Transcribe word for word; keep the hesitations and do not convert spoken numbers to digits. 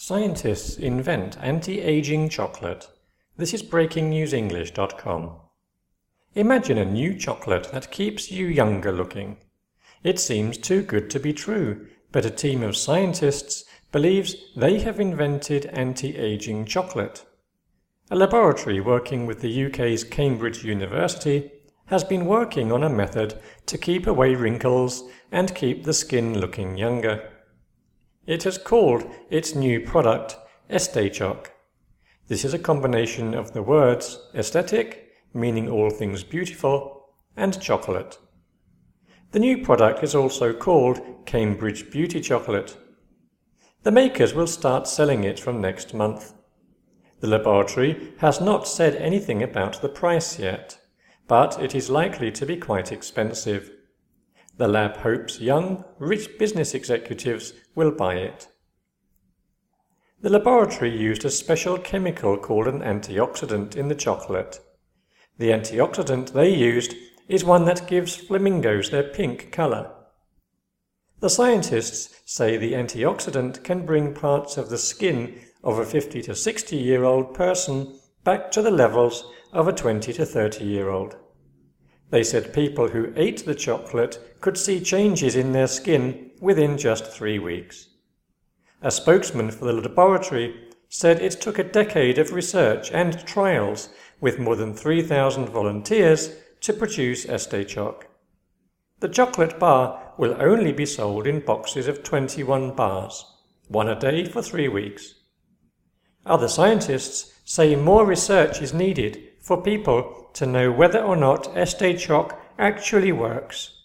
Scientists invent anti-aging chocolate. This is breaking news english dot com. Imagine a new chocolate that keeps you younger looking. It seems too good to be true, but a team of scientists believes they have invented anti-aging chocolate. A laboratory working with the U K's Cambridge University has been working on a method to keep away wrinkles and keep the skin looking younger. It has called its new product Estee-Choc. This is a combination of the words aesthetic, meaning all things beautiful, and chocolate. The new product is also called Cambridge Beauty Chocolate. The makers will start selling it from next month. The laboratory has not said anything about the price yet, but it is likely to be quite expensive. The lab hopes young, rich business executives will buy it. The laboratory used a special chemical called an antioxidant in the chocolate. The antioxidant they used is one that gives flamingos their pink colour. The scientists say the antioxidant can bring parts of the skin of a fifty to sixty year old person back to the levels of a twenty to thirty year old. They said people who ate the chocolate could see changes in their skin within just three weeks. A spokesman for the laboratory said it took a decade of research and trials with more than three thousand volunteers to produce Estee-Choc. The chocolate bar will only be sold in boxes of twenty-one bars, one a day for three weeks. Other scientists say more research is needed for people to know whether or not Estee-Choc actually works.